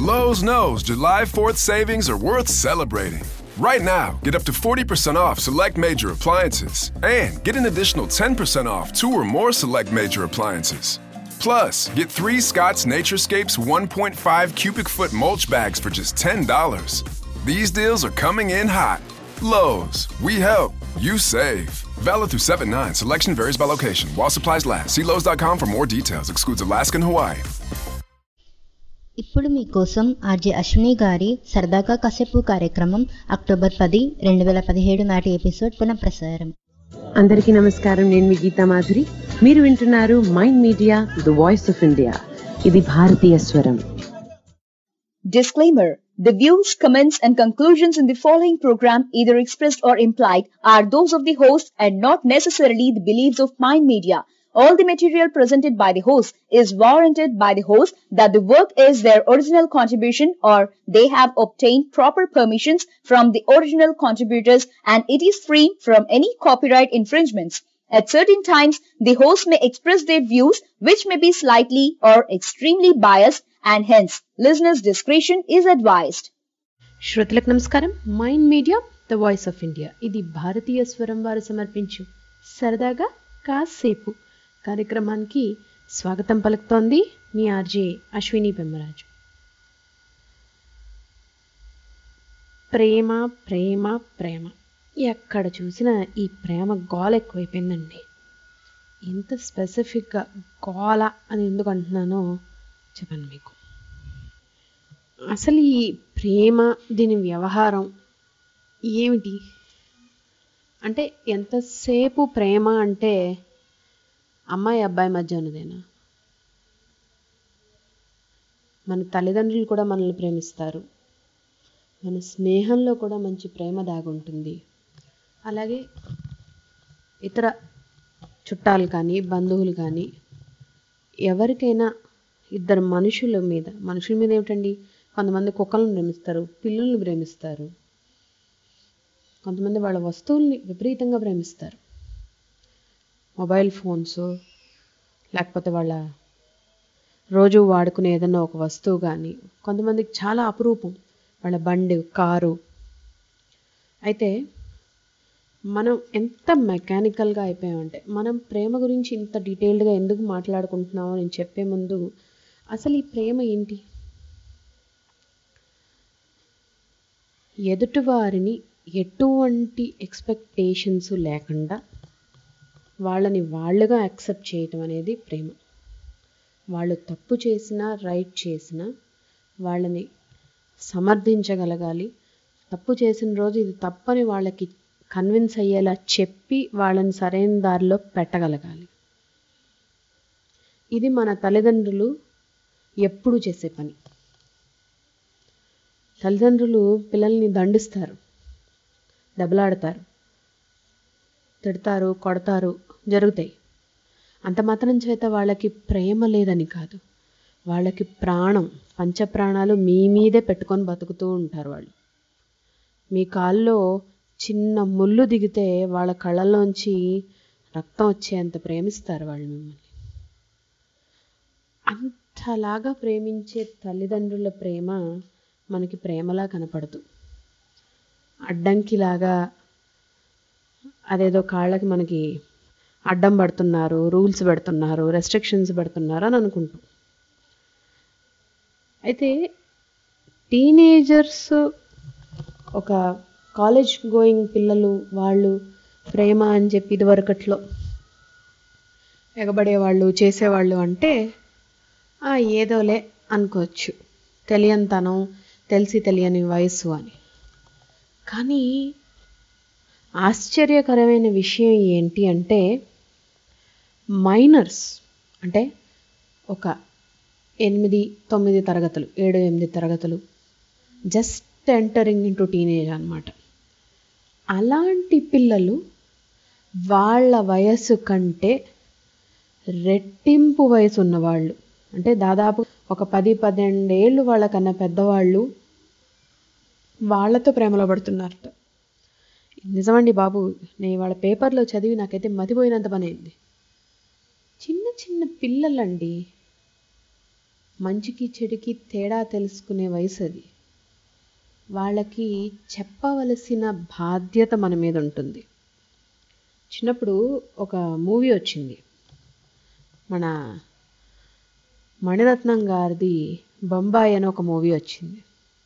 Lowe's knows July 4th savings are worth celebrating. Right now, get up to 40% off select major appliances and get an additional 10% off 2 or more select major appliances. Plus, get 3 Scott's Naturescapes 1.5 cubic foot mulch bags for just $10. These deals are coming in hot. Lowe's, we help, you save. Valid through 7/9. Selection varies by location. While supplies last. See Lowe's.com for more details. Excludes Alaska and Hawaii. ఇప్పుడు మీకోసం RJ Ashwini గారి సరదాగా కాసేపు కార్యక్రమం October 10, 2017 నాటి episode పునఃప్రసారం. అందరికీ నమస్కారం. నేను మీ గీతా మాధురి. మీరు వింటున్నారు mind media the voice of India. ఇది భారతీయ స్వరం. Disclaimer: the views, comments and conclusions in the following program, either expressed or implied, are those of the host and not necessarily the beliefs of Mind Media. All the material presented by the host is warranted by the host that the work is their original contribution or they have obtained proper permissions from the original contributors and it is free from any copyright infringements. At certain times, the host may express their views which may be slightly or extremely biased and hence listeners' discretion is advised. శ్రోతలకు నమస్కారం. Mind media the voice of India. ఇది భారతీయ స్వరం వారు సమర్పించు సరదాగా కాసేపు కార్యక్రమానికి స్వాగతం పలుకుతోంది మీ ఆర్జే అశ్విని పెమ్మరాజు. ప్రేమ ప్రేమ ప్రేమ, ఎక్కడ చూసినా ఈ ప్రేమ గోల ఎక్కువైపోయిందండి. ఇంత స్పెసిఫిక్గా గోల అని ఎందుకు అంటున్నానో చెప్పండి మీకు. అసలు ఈ ప్రేమ, దీని వ్యవహారం ఏమిటి అంటే, ఎంతసేపు ప్రేమ అంటే అమ్మాయి అబ్బాయి మధ్య ఉన్నదేనా? మన తల్లిదండ్రులు కూడా మనల్ని ప్రేమిస్తారు, మన స్నేహంలో కూడా మంచి ప్రేమ దాగుంటుంది. అలాగే ఇతర చుట్టాలు కానీ బంధువులు కానీ ఎవరికైనా ఇద్దరు మనుషుల మీద ఏమిటండి, కొంతమంది కుక్కలను ప్రేమిస్తారు, పిల్లుల్ని ప్రేమిస్తారు, కొంతమంది వాళ్ళ వస్తువుల్ని విపరీతంగా ప్రేమిస్తారు. మొబైల్ ఫోన్స్, లేకపోతే వాళ్ళ రోజు వాడుకునే ఏదన్నా ఒక వస్తువు కానీ, కొంతమందికి చాలా అపురూపం వాళ్ళ బండి, కారు. అయితే మనం ఎంత మెకానికల్గా అయిపోయామంటే, మనం ప్రేమ గురించి ఇంత డీటెయిల్డ్గా ఎందుకు మాట్లాడుకుంటున్నామో నేను చెప్పే ముందు అసలు ఈ ప్రేమ ఏంటి? ఎదుటివారిని ఎటువంటి ఎక్స్పెక్టేషన్స్ లేకుండా వాళ్ళని వాళ్ళుగా యాక్సెప్ట్ చేయటం అనేది ప్రేమ. వాళ్ళు తప్పు చేసినా రైట్ చేసినా వాళ్ళని సమర్థించగలగాలి. తప్పు చేసిన రోజు ఇది తప్పని వాళ్ళకి కన్విన్స్ అయ్యేలా చెప్పి వాళ్ళని సరైన దారిలో పెట్టగలగాలి. ఇది మన తల్లిదండ్రులు ఎప్పుడు చేసే పని. తల్లిదండ్రులు పిల్లల్ని దండిస్తారు, దెబ్బలాడతారు, తిడతారు, కొడతారు, జరుగుతాయి. అంత మాత్రం చేత వాళ్ళకి ప్రేమ లేదని కాదు. వాళ్ళకి ప్రాణం, పంచప్రాణాలు మీ మీదే పెట్టుకొని బతుకుతూ ఉంటారు. వాళ్ళు మీ కాల్లో చిన్న ముళ్ళు దిగితే వాళ్ళ కళ్ళల్లోంచి రక్తం వచ్చేంత ప్రేమిస్తారు వాళ్ళు మిమ్మల్ని. అంతలాగా ప్రేమించే తల్లిదండ్రుల ప్రేమ మనకి ప్రేమలా కనపడదు. అడ్డంకిలాగా అదేదో కాళ్ళకి మనకి అడ్డం పడుతున్నారు, రూల్స్ పెడుతున్నారు, రెస్ట్రిక్షన్స్ పెడుతున్నారు అని అనుకుంటాం. అయితే టీనేజర్స్, ఒక కాలేజ్ గోయింగ్ పిల్లలు, వాళ్ళు ప్రేమ అని చెప్పి ఇదివరకట్లో ఎగబడేవాళ్ళు, చేసేవాళ్ళు అంటే ఏదోలే అనుకోవచ్చు, తెలియనితనం, తెలిసి తెలియని వయసు అని. కానీ ఆశ్చర్యకరమైన విషయం ఏంటి అంటే, మైనర్స్ అంటే ఒక 8-9 తరగతులు, 7-8 తరగతులు, జస్ట్ ఎంటరింగ్ ఇంటూ టీనేజ్ అన్నమాట. అలాంటి పిల్లలు వాళ్ళ వయసు కంటే రెట్టింపు వయసు ఉన్నవాళ్ళు, అంటే దాదాపు ఒక 10-12 ఏళ్ళు వాళ్ళకన్నా పెద్దవాళ్ళు వాళ్ళతో ప్రేమలో పడుతున్నారట. నిజమండి బాబు, నేను వాళ్ళ పేపర్లో చదివి నాకైతే మతిపోయినంత పని అయింది. చిన్న చిన్న పిల్లలండి, మంచికి చెడుకి తేడా తెలుసుకునే వయసు అది. వాళ్ళకి చెప్పవలసిన బాధ్యత మన మీద ఉంటుంది. చిన్నప్పుడు ఒక మూవీ వచ్చింది, మన మణిరత్నం గారిది బొంబాయి అని ఒక మూవీ వచ్చింది.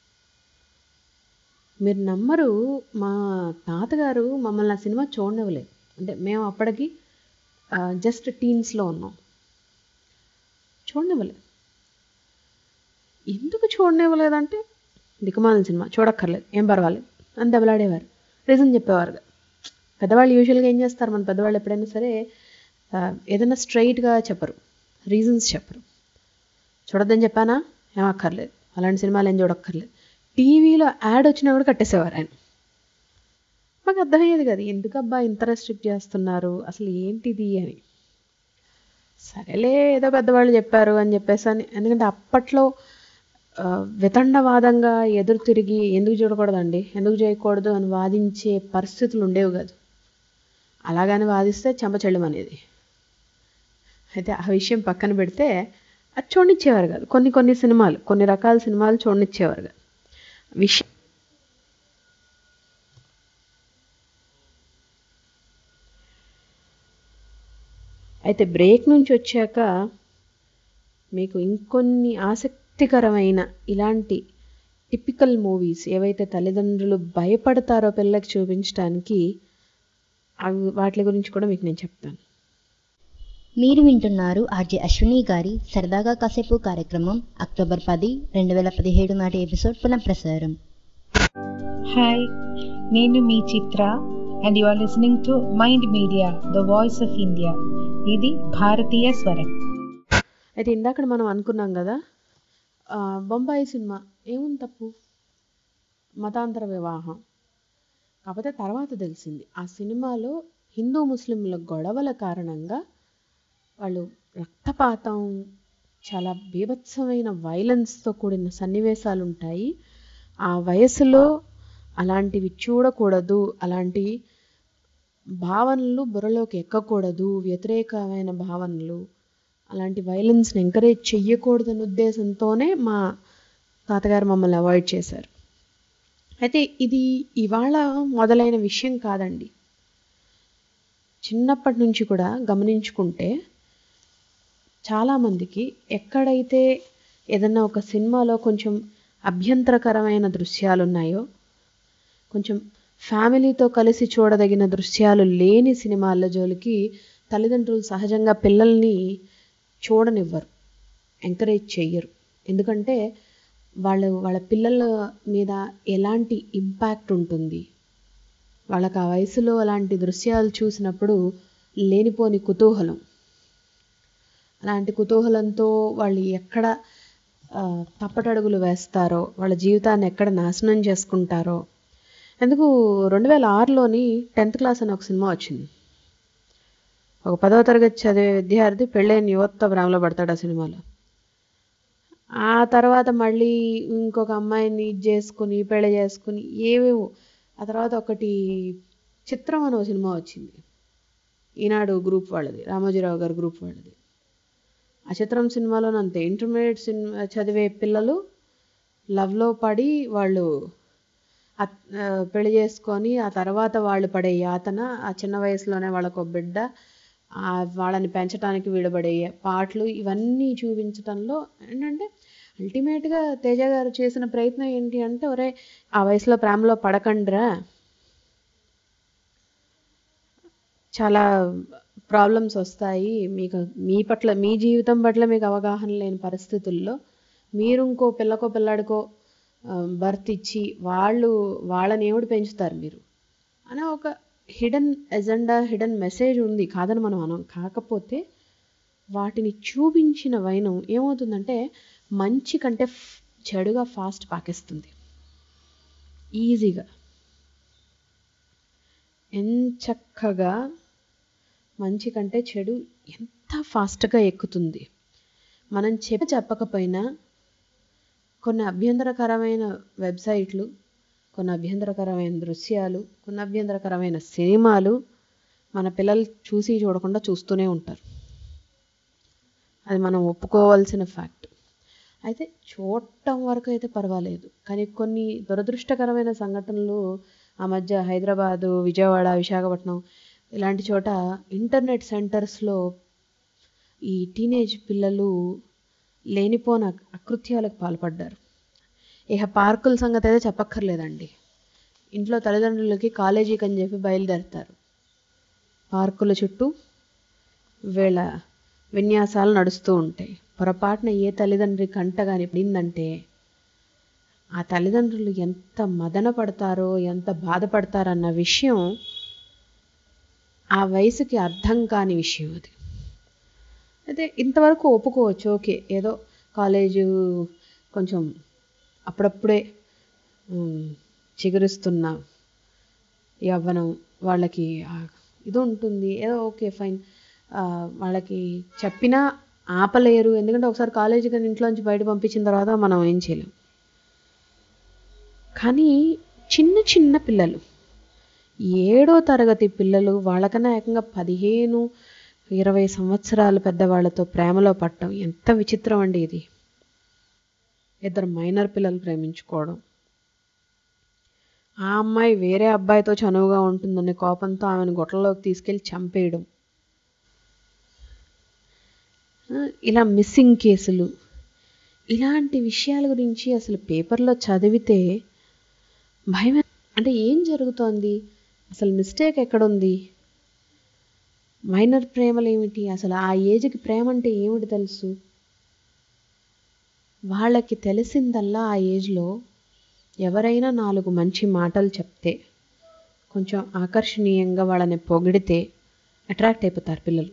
మీరు నమ్మరు, మా తాతగారు మమ్మల్ని ఆ సినిమా చూడనివ్వలేదు. అంటే మేము అప్పటికి జస్ట్ టీన్స్లో ఉన్నాం, చూడనివ్వలేదు. ఎందుకు చూడనివ్వలేదంటే, దిక్కుమాలిన సినిమా, చూడక్కర్లేదు, ఏం పర్వాలేదు అని దెబ్బలాడేవారు. రీజన్ చెప్పేవారు. పెద్దవాళ్ళు యూజువల్గా ఏం చేస్తారు, మన పెద్దవాళ్ళు ఎప్పుడైనా సరే ఏదైనా స్ట్రైట్గా చెప్పరు, రీజన్స్ చెప్పరు. చూడొద్దని చెప్పానా, ఏం అక్కర్లేదు, అలాంటి సినిమాలు ఏం చూడక్కర్లేదు. టీవీలో యాడ్ వచ్చినా కూడా కట్టేసేవారు ఆయన. మాకు అర్థమయ్యేది కదా, ఎందుకబ్బా ఇంత రెస్ట్రిక్ట్ చేస్తున్నారు, అసలు ఏంటిది అని. సరేలే ఏదో పెద్దవాళ్ళు చెప్పారు అని చెప్పేసి అని. ఎందుకంటే అప్పట్లో వితండవాదంగా ఎదురు తిరిగి ఎందుకు చూడకూడదండి, ఎందుకు చేయకూడదు అని వాదించే పరిస్థితులు ఉండేవి కాదు. అలాగని వాదిస్తే చెంపచెళ్ళమనేది. అయితే ఆ విషయం పక్కన పెడితే అది చూడనిచ్చేవారు కాదు. కొన్ని సినిమాలు, కొన్ని రకాల సినిమాలు చూడనిచ్చేవారు కాదు. అయితే బ్రేక్ నుంచి వచ్చాక మీకు ఇంకొన్ని ఆసక్తికరమైన ఇలాంటి టిపికల్ మూవీస్ ఏవైతే తల్లిదండ్రులు భయపడతారో పిల్లలకి చూపించడానికి, వాటి గురించి కూడా మీకు నేను చెప్తాను. మీరు వింటున్నారు ఆర్జే అశ్విని గారి సరదాగా కాసేపు కార్యక్రమం అక్టోబర్ 10, 2017 నాటి ఎపిసోడ్ పునఃప్రసారం. హాయ్, నేను మీ Chitra and you are listening to mind media, the voice of India. ఇది భారతీయ స్వరం. అయితే ఇందాక మనం అనుకున్నాం కదా, బొంబాయి సినిమా ఏముంది తప్పు, మతాంతర వివాహం. కాకపోతే తర్వాత తెలిసింది ఆ సినిమాలో హిందూ ముస్లింల గొడవల కారణంగా వాళ్ళు రక్తపాతం, చాలా బీభత్సమైన వైలెన్స్తో కూడిన సన్నివేశాలు ఉంటాయి. ఆ వయసులో అలాంటివి చూడకూడదు, అలాంటి భావనలు బుర్రలోకి ఎక్కకూడదు, వ్యతిరేకమైన భావనలు, అలాంటి వైలెన్స్ని ఎంకరేజ్ చెయ్యకూడదనే ఉద్దేశంతోనే మా తాతగారు మమ్మల్ని అవాయిడ్ చేశారు. అయితే ఇది ఇవాళ మొదలైన విషయం కాదండి. చిన్నప్పటి నుంచి కూడా గమనించుకుంటే చాలామందికి ఎక్కడైతే ఏదన్నా ఒక సినిమాలో కొంచెం అభ్యంతరకరమైన దృశ్యాలు ఉన్నాయో, కొంచెం ఫ్యామిలీతో కలిసి చూడదగిన దృశ్యాలు లేని సినిమాల జోలికి తల్లిదండ్రులు సహజంగా పిల్లల్ని చూడనివ్వరు, ఎంకరేజ్ చెయ్యరు. ఎందుకంటే వాళ్ళ పిల్లల మీద ఎలాంటి ఇంపాక్ట్ ఉంటుంది, వాళ్ళకి ఆ వయసులో అలాంటి దృశ్యాలు చూసినప్పుడు లేనిపోని కుతూహలం, అలాంటి కుతూహలంతో వాళ్ళు ఎక్కడ తప్పటడుగులు వేస్తారో, వాళ్ళ జీవితాన్ని ఎక్కడ నాశనం చేసుకుంటారో. ఎందుకు 2006లోని 10th క్లాస్ అని ఒక సినిమా వచ్చింది. ఒక 10వ తరగతి చదివే విద్యార్థి పెళ్ళైన యువతతో ప్రేమలో పడతాడు ఆ సినిమాలో. ఆ తర్వాత మళ్ళీ ఇంకొక అమ్మాయిని చేసుకుని పెళ్ళి చేసుకుని ఏవేవో. ఆ తర్వాత ఒకటి చిత్రం అని ఒక సినిమా వచ్చింది, ఈనాడు గ్రూప్ వాళ్ళది, రామోజీరావు గారి గ్రూప్ వాళ్ళది. ఆ చిత్రం సినిమాలోనంతే ఇంటర్మీడియట్ సినిమా చదివే పిల్లలు లవ్లో పడి వాళ్ళు పెళ్లి చేసుకొని ఆ తర్వాత వాళ్ళు పడే యాతన, ఆ చిన్న వయసులోనే వాళ్ళకు ఒక బిడ్డ, వాళ్ళని పెంచడానికి వీడబడే పాటలు, ఇవన్నీ చూపించడంలో ఏంటంటే అల్టిమేట్గా తేజ గారు చేసిన ప్రయత్నం ఏంటి అంటే, ఒరే ఆ వయసులో ప్రేమలో పడకండ్రా, చాలా ప్రాబ్లమ్స్ వస్తాయి మీకు, మీ జీవితం పట్ల మీకు అవగాహన లేని పరిస్థితుల్లో మీరు ఇంకో పిల్లకో పిల్లాడికో బర్త్ ఇచ్చి వాళ్ళని ఏమిటి పెంచుతారు మీరు అనే ఒక హిడెన్ ఎజెండా, హిడెన్ మెసేజ్ ఉంది, కాదని మనం అనం. కాకపోతే వాటిని చూపించిన వైనం ఏమవుతుందంటే మంచి కంటే చెడుగా ఫాస్ట్ పాకేస్తుంది ఈజీగా. ఎంచక్కగా మంచి కంటే చెడు ఎంత ఫాస్ట్గా ఎక్కుతుంది. మనం చెప్పకపోయినా కొన్ని అభ్యంతరకరమైన వెబ్సైట్లు, కొన్ని అభ్యంతరకరమైన దృశ్యాలు, కొన్ని అభ్యంతరకరమైన సినిమాలు మన పిల్లలు చూసి చూడకుండా చూస్తూనే ఉంటారు. అది మనం ఒప్పుకోవాల్సిన ఫ్యాక్ట్. అయితే చూడటం వరకు అయితే పర్వాలేదు, కానీ కొన్ని దురదృష్టకరమైన సంఘటనలు ఆ మధ్య హైదరాబాదు, విజయవాడ, విశాఖపట్నం ఇలాంటి చోట ఇంటర్నెట్ సెంటర్స్లో ఈ టీనేజ్ పిల్లలు లేనిపోని అకృత్యాలకు పాల్పడ్డారు. ఇక పార్కుల సంగతి అయితే చెప్పక్కర్లేదండి. ఇంట్లో తల్లిదండ్రులకి కాలేజీకి అని చెప్పి బయలుదేరుతారు. పార్కుల చుట్టూ వీళ్ళ విన్యాసాలు నడుస్తూ ఉంటాయి. పొరపాటున ఏ తల్లిదండ్రి కంట కానీ పడిందంటే ఆ తల్లిదండ్రులు ఎంత మదన పడతారో, ఎంత బాధపడతారన్న విషయం ఆ వయసుకి అర్థం కాని విషయం అది. అయితే ఇంతవరకు ఒప్పుకోవచ్చు, ఓకే, ఏదో కాలేజు కొంచెం అప్పుడప్పుడే చిగురిస్తున్న యవ్వనం, వాళ్ళకి ఇది ఉంటుంది, ఏదో ఓకే ఫైన్, వాళ్ళకి చెప్పినా ఆపలేరు. ఎందుకంటే ఒకసారి కాలేజీ కానీ ఇంట్లోంచి బయట పంపించిన తర్వాత మనం ఏం చేయలేం. కానీ చిన్న చిన్న పిల్లలు, 7వ తరగతి పిల్లలు, వాళ్ళకన్నా ఏకంగా 15-20 సంవత్సరాల పెద్దవాళ్ళతో ప్రేమలో పడటం ఎంత విచిత్రం అండి ఇది. ఇద్దరు మైనర్ పిల్లలు ప్రేమించుకోవడం, ఆ అమ్మాయి వేరే అబ్బాయితో చనువుగా ఉంటుందనే కోపంతో ఆమెను గొట్టలోకి తీసుకెళ్ళి చంపేయడం, ఇలా మిస్సింగ్ కేసులు, ఇలాంటి విషయాల గురించి అసలు పేపర్లో చదివితే భయం. అంటే ఏం జరుగుతోంది, అసలు మిస్టేక్ ఎక్కడుంది, మైనర్ ప్రేమలు ఏమిటి, అసలు ఆ ఏజ్కి ప్రేమ అంటే ఏమిటి తెలుసు? వాళ్ళకి తెలిసిందల్లా ఆ ఏజ్లో ఎవరైనా 4 మంచి మాటలు చెప్తే, కొంచెం ఆకర్షణీయంగా వాళ్ళని పొగిడితే అట్రాక్ట్ అయిపోతారు పిల్లలు.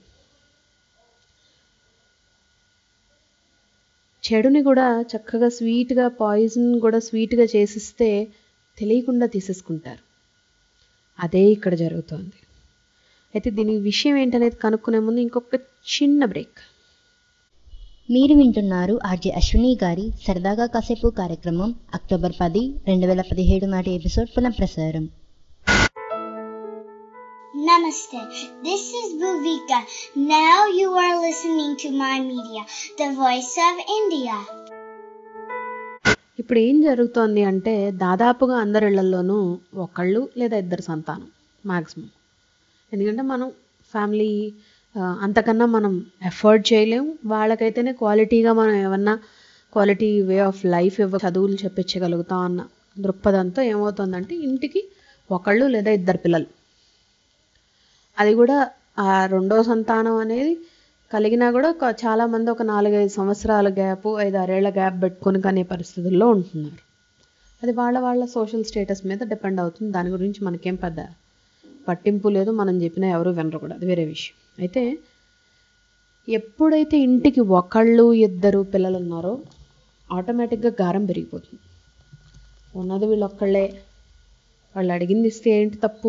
చెడుని కూడా చక్కగా స్వీట్గా, పాయిజన్ కూడా స్వీట్గా చేసిస్తే తెలియకుండా తీసేసుకుంటారు. అదే ఇక్కడ జరుగుతోంది. అయితే దీని విషయం ఏంటనేది కనుక్కునే ముందు ఇంకొక చిన్న బ్రేక్. మీరు వింటున్నారు ఆర్జే అశ్విని గారి సరదాగా కాసేపు కార్యక్రమం అక్టోబర్ 10, 2017 నాటి ఎపిసోడ్ పునఃప్రసారం. Namaste. This is Bhuvika. Now you are listening to My Media, the voice of India. ఇప్పుడు ఏం జరుగుతోంది అంటే దాదాపుగా అందరి ఇళ్లలోనూ ఒకళ్ళు లేదా ఇద్దరు సంతానం మ్యాక్సిమం. ఎందుకంటే మనం ఫ్యామిలీ అంతకన్నా మనం ఎఫర్ట్ చేయలేం. వాళ్ళకైతేనే క్వాలిటీగా మనం ఏమన్నా క్వాలిటీ వే ఆఫ్ లైఫ్ చదువులు చెప్పించగలుగుతాం అన్న దృక్పథంతో ఏమవుతుందంటే ఇంటికి ఒకళ్ళు లేదా ఇద్దరు పిల్లలు. అది కూడా ఆ 2వ సంతానం అనేది కలిగినా కూడా చాలామంది ఒక 4-5 సంవత్సరాల గ్యాప్, 5-6 ఏళ్ల గ్యాప్ పెట్టుకొని కనే పరిస్థితుల్లో ఉంటున్నారు. అది వాళ్ళ సోషల్ స్టేటస్ మీద డిపెండ్ అవుతుంది. దాని గురించి మనకేం పెద్ద పట్టింపు లేదు, మనం చెప్పినా ఎవరు వినరు కూడా, అది వేరే విషయం. అయితే ఎప్పుడైతే ఇంటికి ఒకళ్ళు ఇద్దరు పిల్లలు ఉన్నారో ఆటోమేటిక్గా గారం పెరిగిపోతుంది. ఉన్నది వీళ్ళొక్కళ్ళే, వాళ్ళు అడిగింది ఇస్తే ఏంటి తప్పు?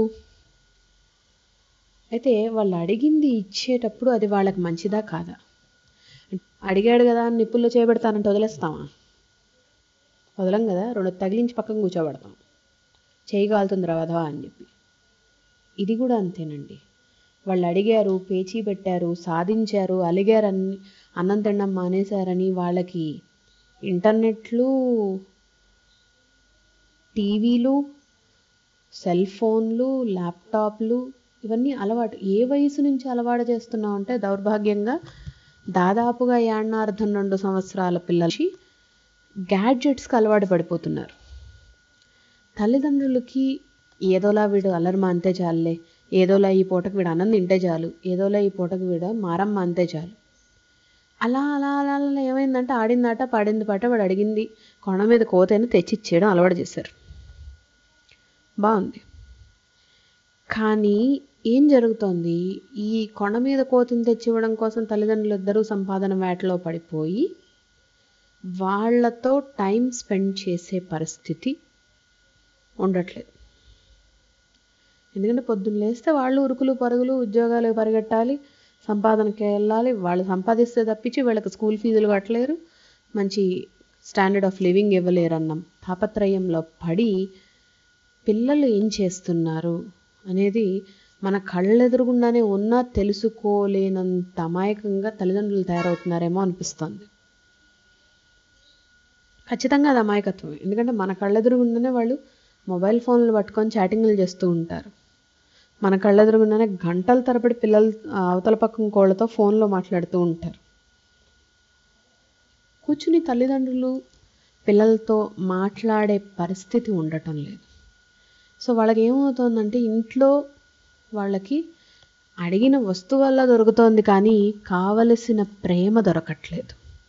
అయితే వాళ్ళు అడిగింది ఇచ్చేటప్పుడు అది వాళ్ళకి మంచిదా కాదా? అడిగాడు కదా నిప్పుల్లో చేయబెడతానంటే వదిలేస్తామా? వదలం కదా, 2 తగిలించి పక్కన కూర్చోబెడతాం, చేయి కాలుతుంది రావదా అని చెప్పి. ఇది కూడా అంతేనండి. వాళ్ళు అడిగారు, పేచీ పెట్టారు, సాధించారు, అలిగారని, అన్నం తినడం మానేశారని వాళ్ళకి ఇంటర్నెట్లు, టీవీలు, సెల్ ఫోన్లు, ల్యాప్టాప్లు ఇవన్నీ అలవాటు. ఏ వయసు నుంచి అలవాటు చేస్తున్నాం అంటే దౌర్భాగ్యంగా దాదాపుగా 1.5-2 సంవత్సరాల పిల్లలకి గ్యాడ్జెట్స్కి అలవాటు పడిపోతున్నారు. తల్లిదండ్రులకి ఏదోలా వీడు అల్లరిమ అంతే చాలులే, ఏదోలా ఈ పూటకు వీడు అన్నం తింటే చాలు, ఏదోలా ఈ పూటకు వీడు మారమ్మ అంతే చాలు. అలా అలా అలా అలా ఏమైందంటే ఆడిందాట పాడింది పాట, వాడు అడిగింది కొండ మీద కోతైనా తెచ్చిచ్చేయడం అలవాటు చేశారు. బాగుంది. కానీ ఏం జరుగుతోంది, ఈ కొండ మీద కోతిని తెచ్చివ్వడం కోసం తల్లిదండ్రులు ఇద్దరూ సంపాదన వేటలో పడిపోయి వాళ్ళతో టైం స్పెండ్ చేసే పరిస్థితి ఉండట్లేదు. ఎందుకంటే పొద్దున్న లేస్తే వాళ్ళు ఉరుకులు పరుగులు, ఉద్యోగాలు పరిగెట్టాలి, సంపాదనకి వెళ్ళాలి. వాళ్ళు సంపాదిస్తే తప్పించి వీళ్ళకి స్కూల్ ఫీజులు కట్టలేరు, మంచి స్టాండర్డ్ ఆఫ్ లివింగ్ ఇవ్వలేరు అన్న తాపత్రయంలో పడి పిల్లలు ఏం చేస్తున్నారు అనేది మన కళ్ళెదురుగుండానే ఉన్నా తెలుసుకోలేనంత అమాయకంగా తల్లిదండ్రులు తయారవుతున్నారేమో అనిపిస్తుంది. ఖచ్చితంగా అది అమాయకత్వమే. ఎందుకంటే మన కళ్ళెదురుగుండానే వాళ్ళు మొబైల్ ఫోన్లు పట్టుకొని చాటింగ్లు చేస్తూ ఉంటారు. మన కళ్ళెదురుగుండానే గంటల తరబడి పిల్లలు అవతల పక్కన కోళ్ళతో ఫోన్లో మాట్లాడుతూ ఉంటారు. కూర్చుని తల్లిదండ్రులు పిల్లలతో మాట్లాడే పరిస్థితి ఉండటం లేదు. సో వాళ్ళకి ఏమవుతుందంటే ఇంట్లో వాళ్ళకి అడిగిన వస్తువల్ల దొరుకుతోంది కానీ కావలసిన ప్రేమ దొరకట్లేదు.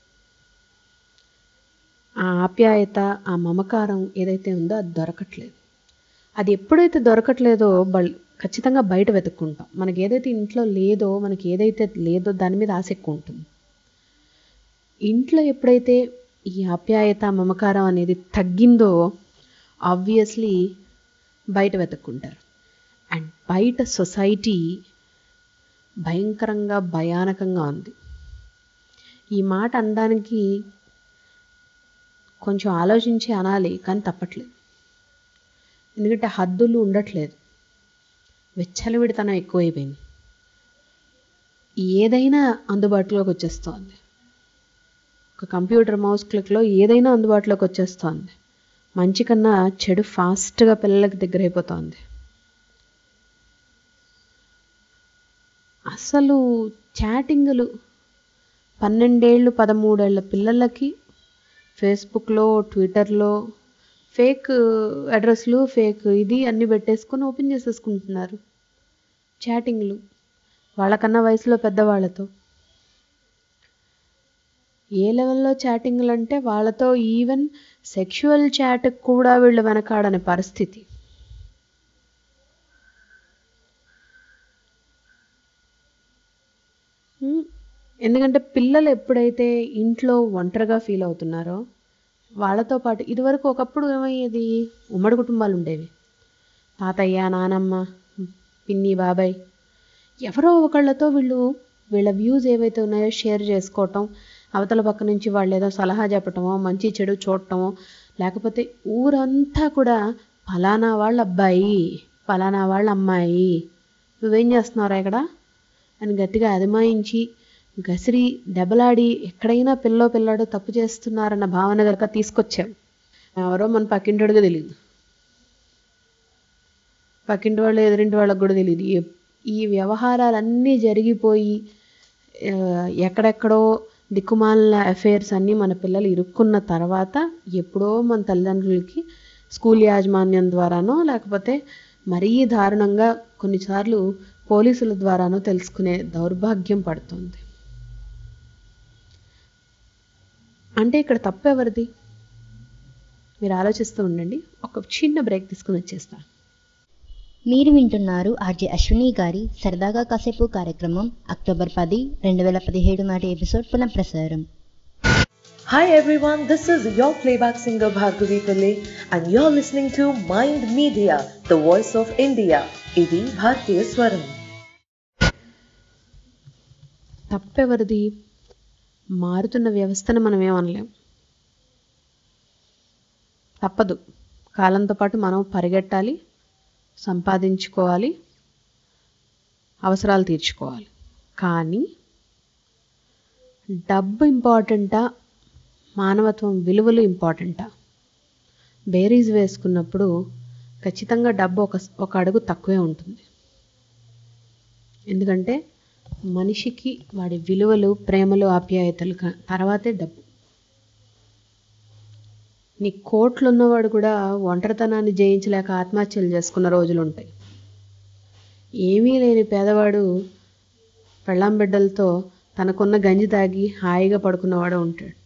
ఆ ఆప్యాయత, ఆ మమకారం ఏదైతే ఉందో అది దొరకట్లేదు. అది ఎప్పుడైతే దొరకట్లేదో ఖచ్చితంగా బయట వెతుక్కుంటాం. మనకి ఏదైతే ఇంట్లో లేదో, మనకి ఏదైతే లేదో దాని మీద ఆస ఎక్కువ ఉంటుంది. ఇంట్లో ఎప్పుడైతే ఈ ఆప్యాయత, మమకారం అనేది తగ్గిందో ఆబ్వియస్లీ బయట వెతుక్కుంటారు. అండ్ బయట సొసైటీ భయంకరంగా భయానకంగా ఉంది. ఈ మాట అనడానికి కొంచెం ఆలోచించి అనాలి కానీ తప్పట్లేదు. ఎందుకంటే హద్దులు ఉండట్లేదు, విచ్చలవిడితనం ఎక్కువైపోయింది. ఏదైనా అందుబాటులోకి వచ్చేస్తోంది. ఒక కంప్యూటర్ మౌస్ క్లిక్లో ఏదైనా అందుబాటులోకి వచ్చేస్తోంది. మంచి కన్నా చెడు ఫాస్ట్గా పిల్లలకి దగ్గర అయిపోతుంది. అసలు చాటింగులు 12 ఏళ్ళు 13 ఏళ్ళ పిల్లలకి ఫేస్బుక్లో, ట్విట్టర్లో ఫేక్ అడ్రస్లు, ఫేక్ ఇది అన్నీ పెట్టేసుకొని ఓపెన్ చేసేసుకుంటున్నారు చాటింగ్లు వాళ్ళకన్నా వయసులో పెద్దవాళ్ళతో. ఏ లెవెల్లో చాటింగ్లు అంటే వాళ్ళతో ఈవెన్ సెక్షువల్ చాట్ కూడా వీళ్ళు వెనకాడని పరిస్థితి. ఎందుకంటే పిల్లలు ఎప్పుడైతే ఇంట్లో ఒంటరిగా ఫీల్ అవుతున్నారో వాళ్ళతో పాటు ఇదివరకు ఒకప్పుడు ఏమయ్యేది, ఉమ్మడి కుటుంబాలు ఉండేవి. తాతయ్య, నానమ్మ, పిన్ని, బాబాయ్ ఎవరో ఒకళ్ళతో వీళ్ళ వ్యూస్ ఏవైతే ఉన్నాయో షేర్ చేసుకోవటం, అవతల పక్క నుంచి వాళ్ళు ఏదో సలహా చెప్పటమో, మంచి చెడు చూడటమో, లేకపోతే ఊరంతా కూడా ఫలానా వాళ్ళ అబ్బాయి, ఫలానా వాళ్ళ అమ్మాయి, నువ్వేం చేస్తున్నారా ఇక్కడ అని గట్టిగా అదిమాయించి గసిరి దెబ్బలాడి ఎక్కడైనా పిల్లాడు తప్పు చేస్తున్నారన్న భావన కనుక తీసుకొచ్చాం. ఎవరో మన పక్కింటోడిగా తెలియదు, పక్కింటి వాళ్ళు ఎదురింటి వాళ్ళకి కూడా తెలియదు. ఈ వ్యవహారాలన్నీ జరిగిపోయి ఎక్కడెక్కడో దిక్కుమాలిన అఫైర్స్ అన్నీ మన పిల్లలు ఇరుక్కున్న తర్వాత ఎప్పుడో మన తల్లిదండ్రులకి స్కూల్ యాజమాన్యం ద్వారానో లేకపోతే మరీ దారుణంగా కొన్నిసార్లు పోలీసుల ద్వారానో తెలుసుకునే దౌర్భాగ్యం పడుతుంది. అంటే ఇక్కడ తప్పు ఎవరిది? మీరు ఆలోచిస్తూ ఉండండి. ఒక చిన్న బ్రేక్ తీసుకుని వచ్చేస్తా. మీరు వింటున్నారు ఆర్జే అశ్విని గారి సరదాగా కాసేపు కార్యక్రమం అక్టోబర్ 10, 2017 నాటి ఎపిసోడ్ పునఃప్రసారం. Hi everyone, this is your playback singer Bhargavi Pillai and you're listening to Mind Media, the voice of India. Idi Bharatiya Swaram. తప్పెవరిది? మారుతున్న వ్యవస్థను మనం ఏమనలేం. తప్పదు, కాలంతో పాటు మనం పరిగెట్టాలి, సంపాదించుకోవాలి, అవసరాలు తీర్చుకోవాలి. కానీ డబ్బు ఇంపార్టెంటా, మానవత్వం విలువలు ఇంపార్టెంటా? బేరీజ్ వేసుకున్నప్పుడు ఖచ్చితంగా డబ్బు ఒక అడుగు తక్కువే ఉంటుంది. ఎందుకంటే మనిషికి వాడి విలువలు, ప్రేమలు, ఆప్యాయతలు తర్వాతే డబ్బు. నీ కోట్లు ఉన్నవాడు కూడా ఒంటరితనాన్ని జయించలేక ఆత్మహత్యలు చేసుకున్న రోజులు ఉంటాయి. ఏమీ లేని పేదవాడు పెళ్ళాం బిడ్డలతో తనకున్న గంజి తాగి హాయిగా పడుకున్నవాడు ఉంటాడు.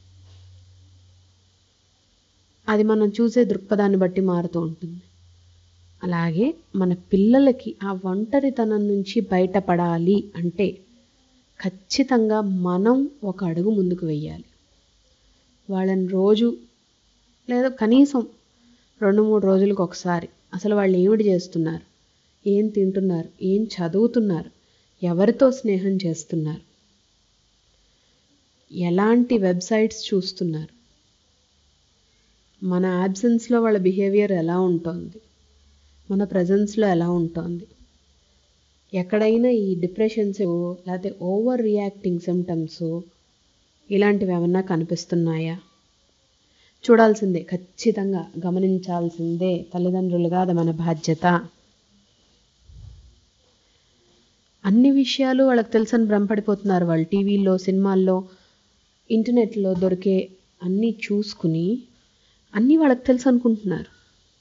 అది మనం చూసే దృక్పథాన్ని బట్టి మారుతూ ఉంటుంది. అలాగే మన పిల్లలకి ఆ ఒంటరితనం నుంచి బయటపడాలి అంటే ఖచ్చితంగా మనం ఒక అడుగు ముందుకు వెయ్యాలి. వాళ్ళని రోజు లేదా కనీసం 2-3 రోజులకు ఒకసారి అసలు వాళ్ళు ఏమిటి చేస్తున్నారు, ఏం తింటున్నారు, ఏం చదువుతున్నారు, ఎవరితో స్నేహం చేస్తున్నారు, ఎలాంటి వెబ్సైట్స్ చూస్తున్నారు, మన యాబ్సెన్స్లో వాళ్ళ బిహేవియర్ ఎలా ఉంటుంది, మన ప్రజెన్స్లో ఎలా ఉంటుంది, ఎక్కడైనా ఈ డిప్రెషన్స్ లేకపోతే ఓవర్ రియాక్టింగ్ సిమ్టమ్స్ ఇలాంటివి ఏమన్నా కనిపిస్తున్నాయా, చూడాల్సిందే, ఖచ్చితంగా గమనించాల్సిందే. తల్లిదండ్రులుగా అది మన బాధ్యత. అన్ని విషయాలు వాళ్ళకి తెలుసని భ్రమపడిపోతున్నారు వాళ్ళు. టీవీల్లో, సినిమాల్లో, ఇంటర్నెట్లో దొరికే అన్నీ చూసుకుని అన్నీ వాళ్ళకి తెలుసు అనుకుంటున్నారు.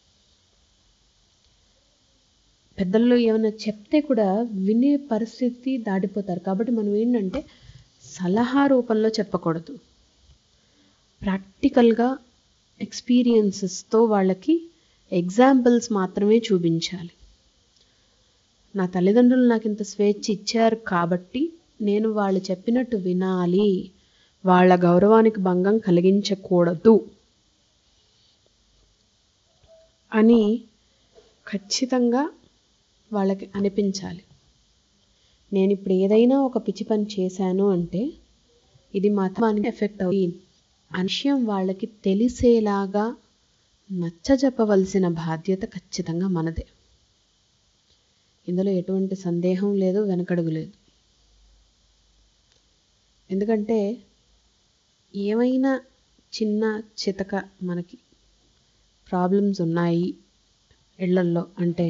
పెద్దలు ఏమైనా చెప్తే కూడా వినే పరిస్థితి దాటిపోతారు. కాబట్టి మనం ఏంటంటే సలహా రూపంలో చెప్పకూడదు, ప్రాక్టికల్గా ఎక్స్పీరియన్సెస్తో వాళ్ళకి ఎగ్జాంపుల్స్ మాత్రమే చూపించాలి. నా తల్లిదండ్రులు నాకు ఇంత స్వేచ్ఛ ఇచ్చారు కాబట్టి నేను వాళ్ళు చెప్పినట్టు వినాలి, వాళ్ళ గౌరవానికి భంగం కలిగించకూడదు అని ఖచ్చితంగా వాళ్ళకి అనిపించాలి. నేను ఇప్పుడు ఏదైనా ఒక పిచ్చి పని చేశాను అంటే ఇది మా తత్వానికి ఎఫెక్ట్ అవుతుంది అనే విషయం వాళ్ళకి తెలిసేలాగా నచ్చజెప్పవలసిన బాధ్యత ఖచ్చితంగా మనదే. ఇందులో ఎటువంటి సందేహం లేదు, వెనకడుగు లేదు. ఎందుకంటే ఏమైనా చిన్న చితక మనకి ప్రాబ్లమ్స్ ఉన్నాయి ఇళ్లల్లో అంటే,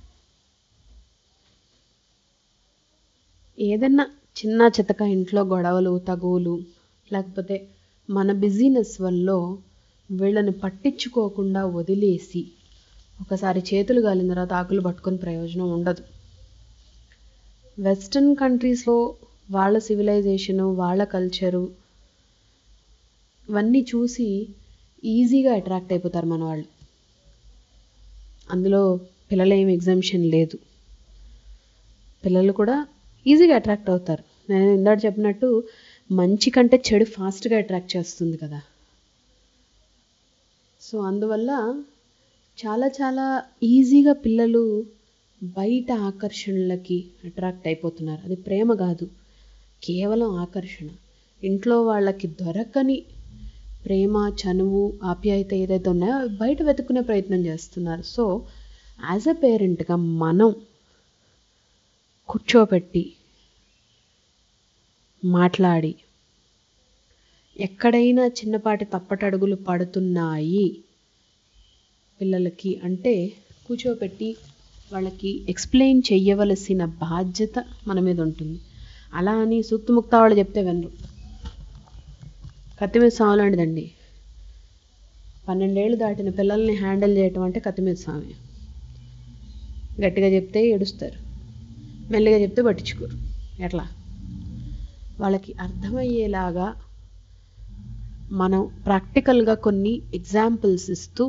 ఏదన్నా చిన్న చితక ఇంట్లో గొడవలు, తగువులు, లేకపోతే మన బిజీనెస్ వల్ల వీళ్ళని పట్టించుకోకుండా వదిలేసి ఒకసారి చేతులు గాలిన తర్వాత ఆకులు పట్టుకొని ప్రయోజనం ఉండదు. వెస్ట్రన్ కంట్రీస్లో వాళ్ళ సివిలైజేషను, వాళ్ళ కల్చరు ఇవన్నీ చూసి ఈజీగా అట్రాక్ట్ అయిపోతారు మన వాళ్ళు. అందులో పిల్లలు ఏమి ఎగ్జామ్షన్ లేదు, పిల్లలు కూడా ఈజీగా అట్రాక్ట్ అవుతారు. నేను ఇందాక చెప్పినట్టు మంచి కంటే చెడు ఫాస్ట్గా అట్రాక్ట్ చేస్తుంది కదా. సో అందువల్ల చాలా చాలా ఈజీగా పిల్లలు బయట ఆకర్షణలకి అట్రాక్ట్ అయిపోతున్నారు. అది ప్రేమ కాదు, కేవలం ఆకర్షణ. ఇంట్లో వాళ్ళకి దొరకని ప్రేమ, చనువు, ఆప్యాయత ఏదైతే ఉన్నాయో బయట వెతుక్కునే ప్రయత్నం చేస్తున్నారు. సో యాజ్ అ పేరెంట్గా మనం కూర్చోబెట్టి మాట్లాడి, ఎక్కడైనా చిన్నపాటి తప్పటడుగులు పడుతున్నాయి పిల్లలకి అంటే కూర్చోబెట్టి వాళ్ళకి ఎక్స్ప్లెయిన్ చెయ్యవలసిన బాధ్యత మన మీద ఉంటుంది. అలా అని సూక్తిముక్త వాళ్ళు చెప్తే వినరు. కత్తిమీద సాము లాంటిదండి. 12 ఏళ్ళు దాటిన పిల్లల్ని హ్యాండిల్ చేయటం అంటే కత్తిమీద సామే. గట్టిగా చెప్తే ఏడుస్తారు, మెల్లిగా చెప్తే పట్టించుకోరు. ఎట్లా? వాళ్ళకి అర్థమయ్యేలాగా మనం ప్రాక్టికల్గా కొన్ని ఎగ్జాంపుల్స్ ఇస్తూ,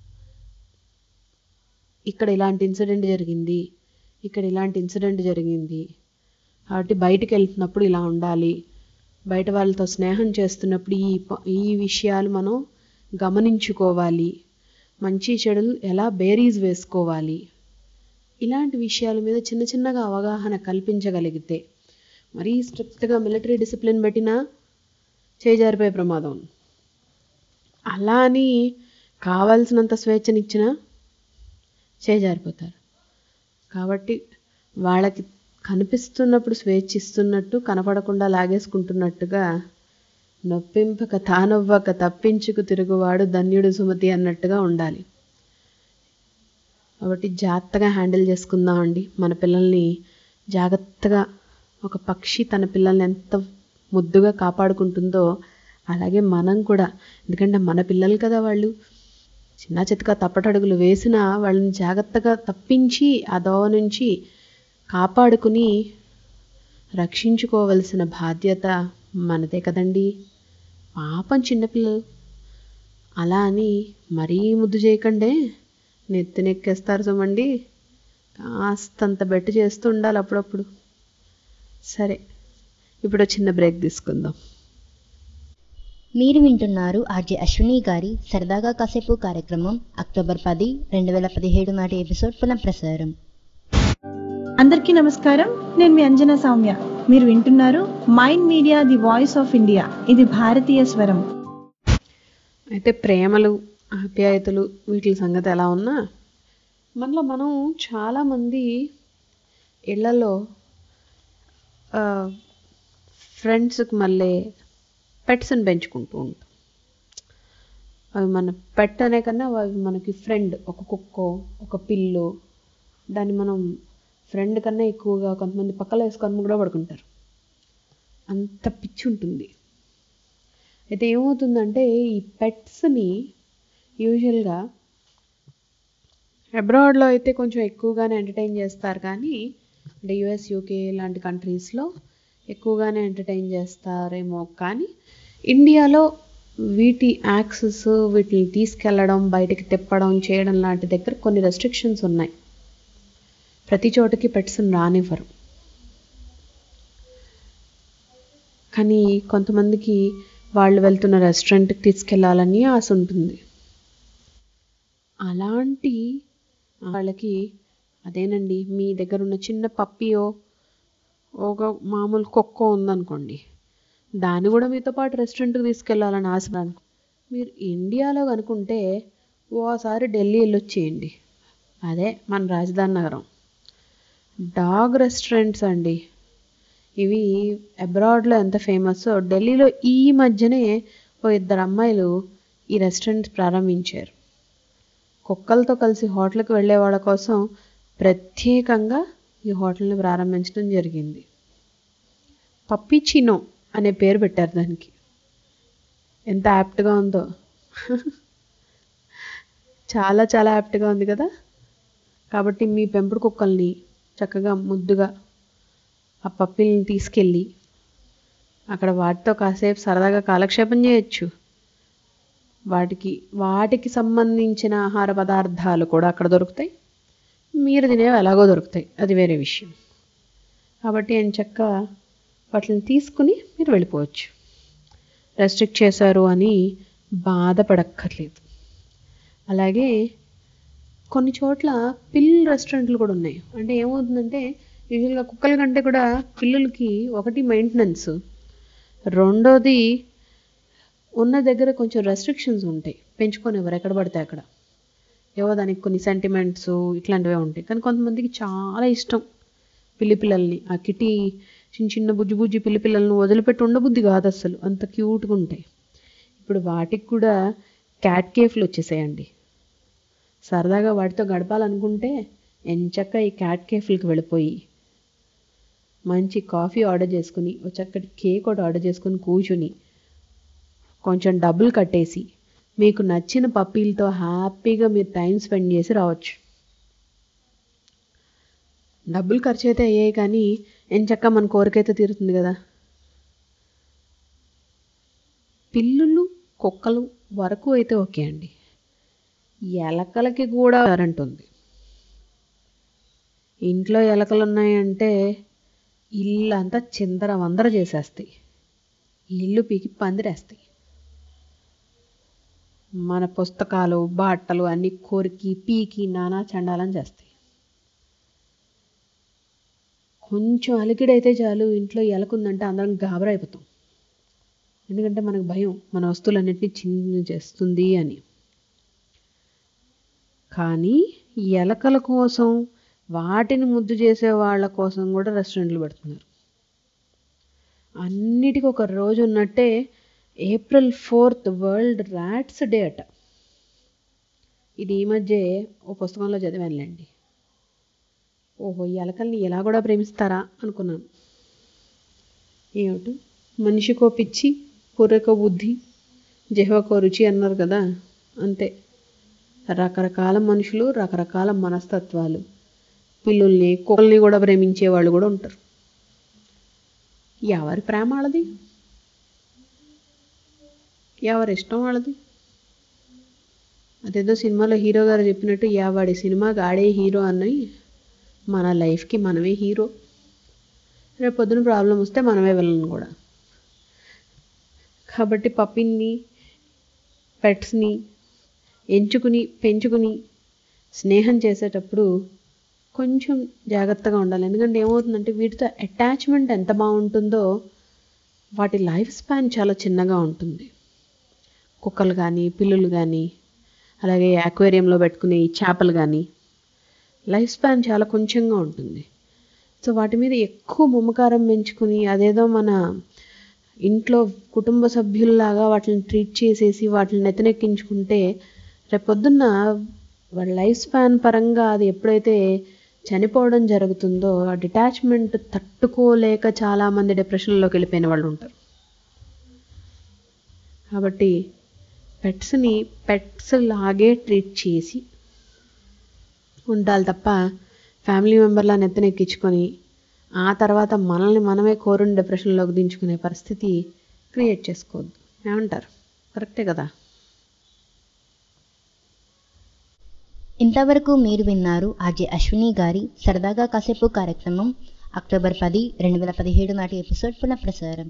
ఇక్కడ ఇలాంటి ఇన్సిడెంట్ జరిగింది, ఇక్కడ ఇలాంటి ఇన్సిడెంట్ జరిగింది, కాబట్టి బయటికి వెళ్తున్నప్పుడు ఇలా ఉండాలి, బయట వాళ్ళతో స్నేహం చేస్తున్నప్పుడు ఈ విషయాలు మనం గమనించుకోవాలి, మంచి చెడులు ఎలా బేరీజ్ వేసుకోవాలి, ఇలాంటి విషయాల మీద చిన్న చిన్నగా అవగాహన కల్పించగలిగితే, మరీ స్ట్రిక్ట్గా మిలిటరీ డిసిప్లిన్ పెట్టినా చేజారిపోయే ప్రమాదం. అలా అని కావాల్సినంత స్వేచ్ఛనిచ్చినా చేజారిపోతారు. కాబట్టి వాళ్ళకి కనిపిస్తున్నప్పుడు స్వేచ్ఛ ఇస్తున్నట్టు, కనపడకుండా లాగేసుకుంటున్నట్టుగా నొప్పింపక తానొవ్వక తప్పించుకు తిరుగువాడు ధన్యుడు సుమతి అన్నట్టుగా ఉండాలి. కాబట్టి జాగ్రత్తగా హ్యాండిల్ చేసుకుందామండి మన పిల్లల్ని. జాగ్రత్తగా ఒక పక్షి తన పిల్లల్ని ఎంత ముద్దుగా కాపాడుకుంటుందో అలాగే మనం కూడా. ఎందుకంటే మన పిల్లలు కదా వాళ్ళు. చిన్న చితక తప్పటడుగులు వేసినా వాళ్ళని జాగ్రత్తగా తప్పించి ఆ దోవ నుంచి కాపాడుకుని రక్షించుకోవలసిన బాధ్యత మనదే కదండి. పాపం చిన్నపిల్లలు. అలా అని మరీ ముద్దు చేయకండే, నెత్తినెక్కేస్తారు చూమండి. కాస్తంత బెట్టు చేస్తూ ఉండాలి అప్పుడప్పుడు. సరే, ఇప్పుడు చిన్న బ్రేక్ తీసుకుందాం. మీరు వింటున్నారు ఆర్జే అశ్విని గారి సరదాగా కాసేపు కార్యక్రమం అక్టోబర్ 10, 2017 నాటి ఎపిసోడ్ పునఃప్రసారం. అందరికీ నమస్కారం. నేను మీ అంజనా సౌమ్య. మీరు వింటున్నారు mind media the voice of India. ఇది భారతీయ స్వరం. అయితే ప్రేమలు, ఆప్యాయతలు వీటి సంగతి ఎలా ఉన్నా, మనలో మనం చాలామంది ఇళ్లలో ఫ్రెండ్స్కి మళ్ళీ పెట్స్ని పెంచుకుంటూ ఉంటాం. అవి మన పెట్ అనే కన్నా అవి మనకి ఫ్రెండ్. ఒక కుక్కో ఒక పిల్లో దాన్ని మనం ఫ్రెండ్ కన్నా ఎక్కువగా కొంతమంది పక్కలో వేసుకొని కూడా పడుకుంటారు. అంత పిచ్చి ఉంటుంది. అయితే ఏమవుతుందంటే ఈ పెట్స్ని యూజువల్గా అబ్రాడ్లో అయితే కొంచెం ఎక్కువగానే ఎంటర్టైన్ చేస్తారు, కానీ అంటే యుఎస్ యూకే లాంటి కంట్రీస్లో ఎక్కువగానే ఎంటర్టైన్ చేస్తారేమో, కానీ ఇండియాలో వీటి యాక్సెస్, వీటిని తీసుకెళ్ళడం, బయటికి తిప్పడం చేయడం లాంటి దగ్గర కొన్ని రెస్ట్రిక్షన్స్ ఉన్నాయి. ప్రతి చోటకి పెట్స్ని రానివ్వరు. కానీ కొంతమందికి వాళ్ళు వెళ్తున్న రెస్టారెంట్కి తీసుకెళ్ళాలని ఆశ ఉంటుంది. అలాంటి వాళ్ళకి అదేనండి, మీ దగ్గర ఉన్న చిన్న పప్పియో ఒక మామూలు కుక్కో ఉందనుకోండి, దాన్ని కూడా మీతో పాటు రెస్టారెంట్కి తీసుకెళ్ళాలని ఆశ. మీరు ఇండియాలో కనుకుంటే ఓసారి ఢిల్లీ వెళ్ళొచ్చేయండి, అదే మన రాజధాని నగరం. డాగ్ రెస్టారెంట్స్ అండి ఇవి అబ్రాడ్లో ఎంత ఫేమస్సో ఢిల్లీలో ఈ మధ్యనే ఓ 2 అమ్మాయిలు ఈ రెస్టారెంట్ ప్రారంభించారు. కుక్కలతో కలిసి హోటల్కి వెళ్ళే వాళ్ళ కోసం ప్రత్యేకంగా ఈ హోటల్ని ప్రారంభించడం జరిగింది. పప్పిచినో అనే పేరు పెట్టారు దానికి. ఎంత యాప్ట్గా ఉందో, చాలా చాలా యాప్ట్గా ఉంది కదా. కాబట్టి మీ పెంపుడు కుక్కల్ని చక్కగా ముద్దుగా ఆ పప్పిల్ని తీసుకెళ్ళి అక్కడ వాటితో కాసేపు సరదాగా కాలక్షేపం చేయొచ్చు. వాటికి సంబంధించిన ఆహార పదార్థాలు కూడా అక్కడ దొరుకుతాయి, మీరు తినేవి ఎలాగో దొరుకుతాయి, అది వేరే విషయం. కాబట్టి ఎంచక్కా వాటిని తీసుకుని మీరు వెళ్ళిపోవచ్చు. రెస్ట్రిక్ట్ చేశారు అని బాధపడక్కర్లేదు. అలాగే కొన్ని చోట్ల పిల్లల రెస్టారెంట్లు కూడా ఉన్నాయి. అంటే ఏమవుతుందంటే యూజువల్గా కుక్కల కంటే కూడా పిల్లలకి ఒకటి మెయింటెనెన్స్, రెండోది ఉన్న దగ్గర కొంచెం రెస్ట్రిక్షన్స్ ఉంటాయి. పెంచుకొనివ్వరు ఎక్కడ పడితే అక్కడ, ఏవో దానికి కొన్ని సెంటిమెంట్స్ ఇట్లాంటివే ఉంటాయి. కానీ కొంతమందికి చాలా ఇష్టం పిల్లిపిల్లల్ని. ఆ కిటీ చిన్న చిన్న బుజ్జి బుజ్జి పిల్లిపిల్లలను వదిలిపెట్టి ఉండబుద్ధి కాదు అసలు, అంత క్యూట్గా ఉంటాయి. ఇప్పుడు వాటికి కూడా క్యాట్ కేఫ్లు వచ్చేసాయండి. సరదాగా వాటితో గడపాలనుకుంటే ఎంచక్క ఈ క్యాట్ కేఫ్లకి వెళ్ళిపోయి మంచి కాఫీ ఆర్డర్ చేసుకుని, ఒక చక్కటి కేక్ ఒకటి ఆర్డర్ చేసుకుని కూర్చుని కొంచెం డబ్బులు కట్టేసి మీకు నచ్చిన పప్పీలతో హ్యాపీగా మీరు టైం స్పెండ్ చేసి రావచ్చు. డబ్బులు ఖర్చు అయితే అయ్యాయి, కానీ ఎంచక్క మన కోరికైతే తీరుతుంది కదా. పిల్లులు కుక్కలు వరకు అయితే ఓకే అండి. ఎలకలకి కూడా కరెంట్ ఉంది. ఇంట్లో ఎలకలు ఉన్నాయంటే ఇల్లు అంతా చిందర వందర చేసేస్తాయి, ఇల్లు పీకి పందిరేస్తాయి. మన పుస్తకాలు బట్టలు అన్నీ కొరికి పీకి నానా చండాలం చేస్తాయి. కొంచెం అలికిడైతే చాలు, ఇంట్లో ఎలకుందంటే అందరం గాబరా అయిపోతాం. ఎందుకంటే మనకు భయం మన వస్తువులన్నింటినీ చిన్న చేస్తుంది అని. కానీ ఎలకల కోసం, వాటిని ముద్దు చేసే వాళ్ళ కోసం కూడా రెస్టారెంట్లు పెడుతున్నారు. అన్నిటికీ ఒక రోజు ఉన్నట్టే April 4th world rats day అట. ఇది ఈ మధ్య ఓ పుస్తకంలో చదివానులేండి. ఓహో, ఈ ఎలకల్ని ఎలా కూడా ప్రేమిస్తారా అనుకున్నాను. ఏమిటి, మనిషికో పిచ్చి, పుర్రెకో బుద్ధి, జిహ్వకో రుచి అన్నారు కదా, అంతే. రకరకాల మనుషులు, రకరకాల మనస్తత్వాలు. పిల్లుల్ని కుక్కల్ని కూడా ప్రేమించే వాళ్ళు కూడా ఉంటారు. ఎవరి ప్రేమ వాళ్ళది, ఎవరి ఇష్టం వాళ్ళది. అదేదో సినిమాలో హీరో గారు చెప్పినట్టు, వాడి సినిమాకి ఆడే హీరో అని, మన లైఫ్కి మనమే హీరో. రేపు పొద్దున ప్రాబ్లం వస్తే మనమే వెళ్ళను కూడా. కాబట్టి పప్పిని, పెట్స్ని ఎంచుకుని పెంచుకుని స్నేహం చేసేటప్పుడు కొంచెం జాగ్రత్తగా ఉండాలి. ఎందుకంటే ఏమవుతుందంటే వీటితో అటాచ్మెంట్ ఎంత బాగుంటుందో వాటి లైఫ్ స్పాన్ చాలా చిన్నగా ఉంటుంది. కుక్కలు కానీ, పిల్లులు కానీ, అలాగే అక్వేరియంలో పెట్టుకునే ఈ చేపలు కానీ లైఫ్ స్పాన్ చాలా కొంచెంగా ఉంటుంది. సో వాటి మీద ఎక్కువ మమకారం పెంచుకుని అదేదో మన ఇంట్లో కుటుంబ సభ్యుల్లాగా వాటిని ట్రీట్ చేసేసి వాటిని నెత్తనెక్కించుకుంటే రేపొద్దున్న వాళ్ళ లైఫ్ స్పాన్ పరంగా అది ఎప్పుడైతే చనిపోవడం జరుగుతుందో ఆ డిటాచ్మెంట్ తట్టుకోలేక చాలామంది డిప్రెషన్లోకి వెళ్ళిపోయిన వాళ్ళు ఉంటారు. కాబట్టి పెట్స్ని పెట్స్ లాగే ట్రీట్ చేసి ఉండాలి తప్ప ఫ్యామిలీ మెంబర్లా నెత్తనెక్కించుకొని ఆ తర్వాత మనల్ని మనమే కోరుని డిప్రెషన్లోకి దించుకునే పరిస్థితి క్రియేట్ చేసుకోవద్దు. ఏమంటారు? కరెక్టే కదా? ఇంతవరకు మీరు విన్నారు ఆర్జే అశ్విని గారి సరదాగా కాసేపు కార్యక్రమం అక్టోబర్ 10, 2017 నాటి ఎపిసోడ్ పునఃప్రసారం.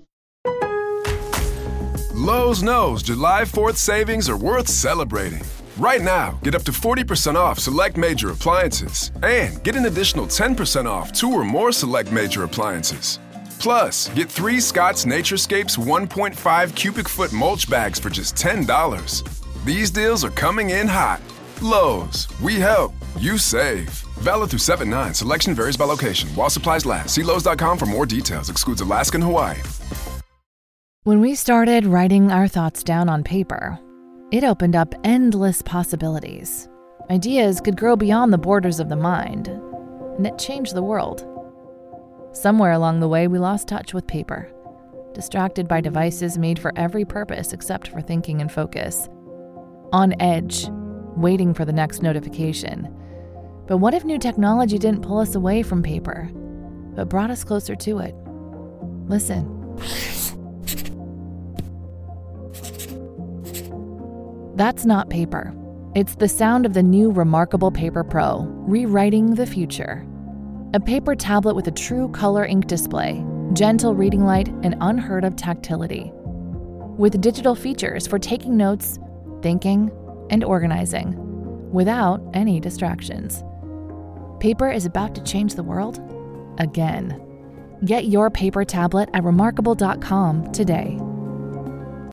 Lowe's knows July 4th savings are worth celebrating. Right now, get up to 40% off select major appliances and get an additional 10% off 2 or more select major appliances. Plus, get 3 Scott's Naturescapes 1.5 cubic foot mulch bags for just $10. These deals are coming in hot. Lowe's, we help, you save. Valid through 7/9. Selection varies by location. While supplies last. See Lowe's.com for more details. Excludes Alaska and Hawaii. When we started writing our thoughts down on paper, it opened up endless possibilities. Ideas could grow beyond the borders of the mind, and it changed the world. Somewhere along the way, we lost touch with paper, distracted by devices made for every purpose except for thinking and focus. On edge, waiting for the next notification. But what if new technology didn't pull us away from paper, but brought us closer to it? Listen. That's not paper. It's the sound of the new Remarkable Paper Pro, rewriting the future. A paper tablet with a true color ink display, gentle reading light, and unheard of tactility. With digital features for taking notes, thinking, and organizing, without any distractions. Paper is about to change the world again. Get your paper tablet at remarkable.com today.